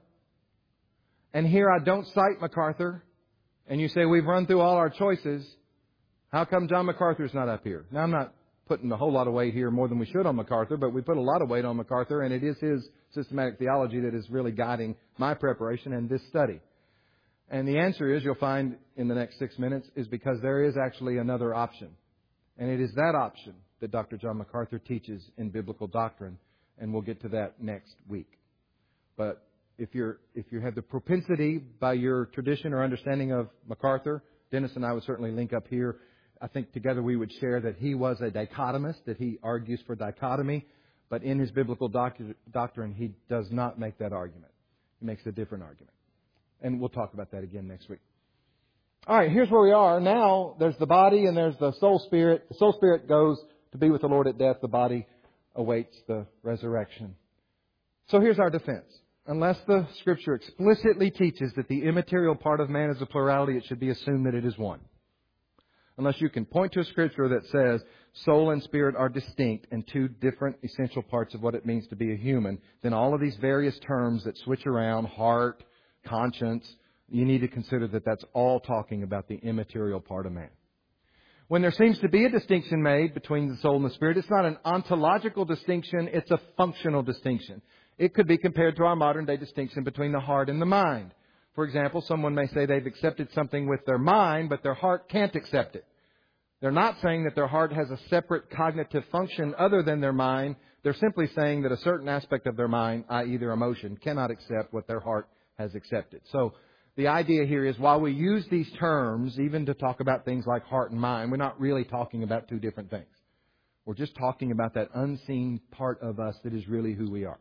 and here I don't cite MacArthur, and you say we've run through all our choices. How come John MacArthur's not up here? Now, I'm not putting a whole lot of weight here, more than we should, on MacArthur, but we put a lot of weight on MacArthur, and it is his systematic theology that is really guiding my preparation and this study. And the answer is, you'll find in the next 6 minutes, is because there is actually another option. And it is that option that Dr. John MacArthur teaches in biblical doctrine, and we'll get to that next week. But if you have the propensity by your tradition or understanding of MacArthur, Dennis and I would certainly link up here. I think together we would share that he was a dichotomist, that he argues for dichotomy, but in his biblical doctrine, he does not make that argument. He makes a different argument. And we'll talk about that again next week. All right, here's where we are. Now, there's the body and there's the soul spirit. The soul spirit goes to be with the Lord at death. The body awaits the resurrection. So here's our defense. Unless the Scripture explicitly teaches that the immaterial part of man is a plurality, it should be assumed that it is one. Unless you can point to a Scripture that says soul and spirit are distinct and 2 different essential parts of what it means to be a human, then all of these various terms that switch around, heart, conscience, you need to consider that that's all talking about the immaterial part of man. When there seems to be a distinction made between the soul and the spirit, it's not an ontological distinction, it's a functional distinction. It could be compared to our modern day distinction between the heart and the mind. For example, someone may say they've accepted something with their mind, but their heart can't accept it. They're not saying that their heart has a separate cognitive function other than their mind. They're simply saying that a certain aspect of their mind, i.e. their emotion, cannot accept what their heart has accepted. So the idea here is, while we use these terms, even to talk about things like heart and mind, we're not really talking about 2 different things. We're just talking about that unseen part of us that is really who we are.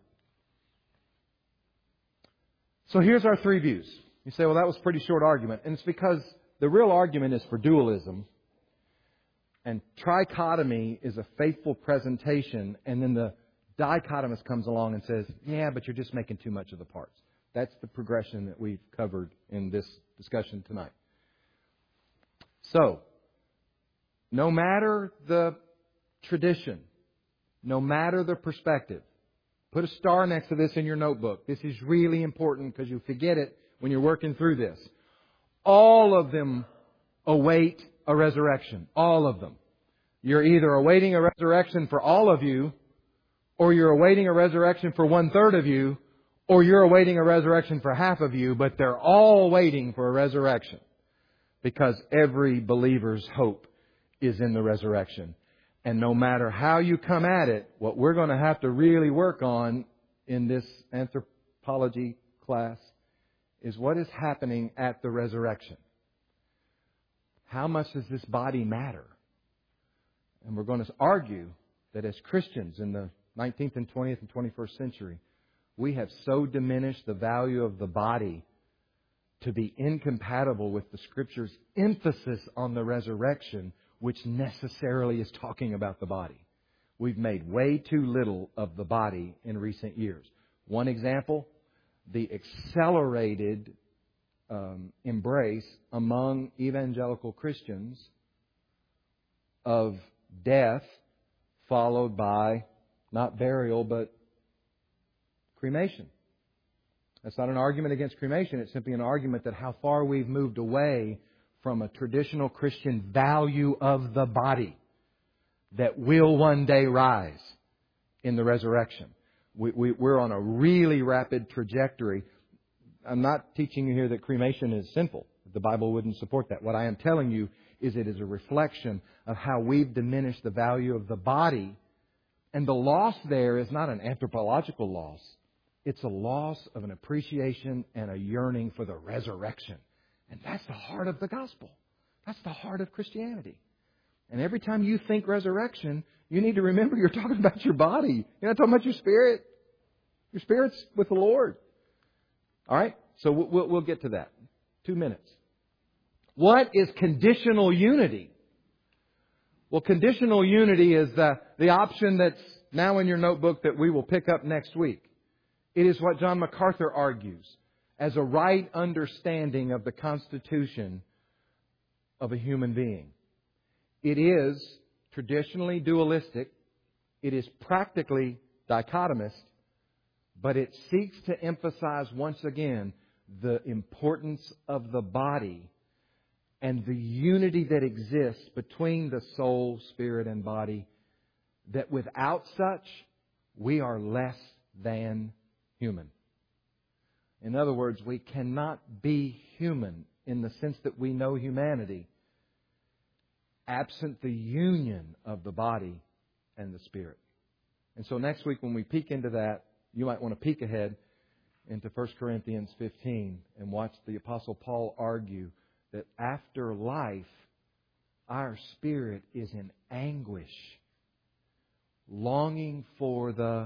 So here's our 3 views. You say, well, that was a pretty short argument. And it's because the real argument is for dualism. And trichotomy is a faithful presentation. And then the dichotomist comes along and says, yeah, but you're just making too much of the parts. That's the progression that we've covered in this discussion tonight. So, no matter the tradition, no matter the perspective, put a star next to this in your notebook. This is really important because you forget it when you're working through this. All of them await a resurrection. All of them. You're either awaiting a resurrection for all of you, or you're awaiting a resurrection for 1/3 of you, or you're awaiting a resurrection for half of you, but they're all waiting for a resurrection. Because every believer's hope is in the resurrection. And no matter how you come at it, what we're going to have to really work on in this anthropology class is what is happening at the resurrection. How much does this body matter? And we're going to argue that as Christians in the 19th and 20th and 21st century, we have so diminished the value of the body to be incompatible with the Scripture's emphasis on the resurrection, which necessarily is talking about the body. We've made way too little of the body in recent years. One example, the accelerated embrace among evangelical Christians of death followed by not burial but cremation. That's not an argument against cremation. It's simply an argument that how far we've moved away from a traditional Christian value of the body that will one day rise in the resurrection. We're on a really rapid trajectory. I'm not teaching you here that cremation is sinful. The Bible wouldn't support that. What I am telling you is it is a reflection of how we've diminished the value of the body. And the loss there is not an anthropological loss. It's a loss of an appreciation and a yearning for the resurrection. And that's the heart of the gospel. That's the heart of Christianity. And every time you think resurrection, you need to remember you're talking about your body. You're not talking about your spirit. Your spirit's with the Lord. All right? So we'll get to that. 2 minutes. What is conditional unity? Well, conditional unity is the option that's now in your notebook that we will pick up next week. It is what John MacArthur argues as a right understanding of the constitution of a human being. It is traditionally dualistic. It is practically dichotomist. But it seeks to emphasize once again the importance of the body and the unity that exists between the soul, spirit, and body. That without such, we are less than human. In other words, we cannot be human in the sense that we know humanity absent the union of the body and the spirit. And so next week when we peek into that, you might want to peek ahead into 1 Corinthians 15 and watch the Apostle Paul argue that after life, our spirit is in anguish, longing for the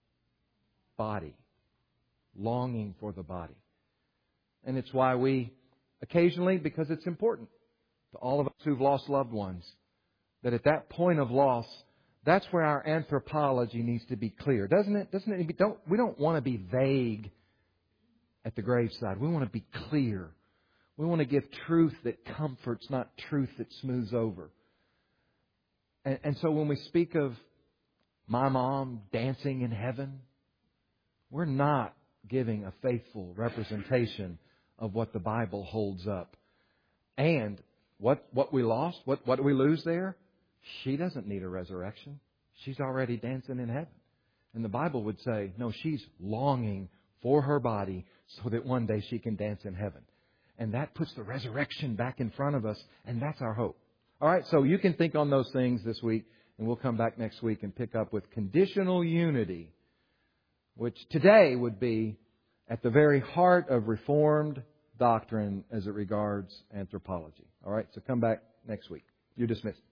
body. Longing for the body. And it's why we occasionally, because it's important to all of us who've lost loved ones, that at that point of loss, that's where our anthropology needs to be clear, doesn't it? We don't want to be vague at the graveside. We want to be clear. We want to give truth that comforts, not truth that smooths over. And so when we speak of my mom dancing in heaven, we're not giving a faithful representation of what the Bible holds up. And what we lost, what do we lose there? She doesn't need a resurrection. She's already dancing in heaven. And the Bible would say, no, she's longing for her body so that one day she can dance in heaven. And that puts the resurrection back in front of us, and that's our hope. All right, so you can think on those things this week, and we'll come back next week and pick up with conditional unity, which today would be at the very heart of Reformed doctrine as it regards anthropology. All right, so come back next week. You're dismissed.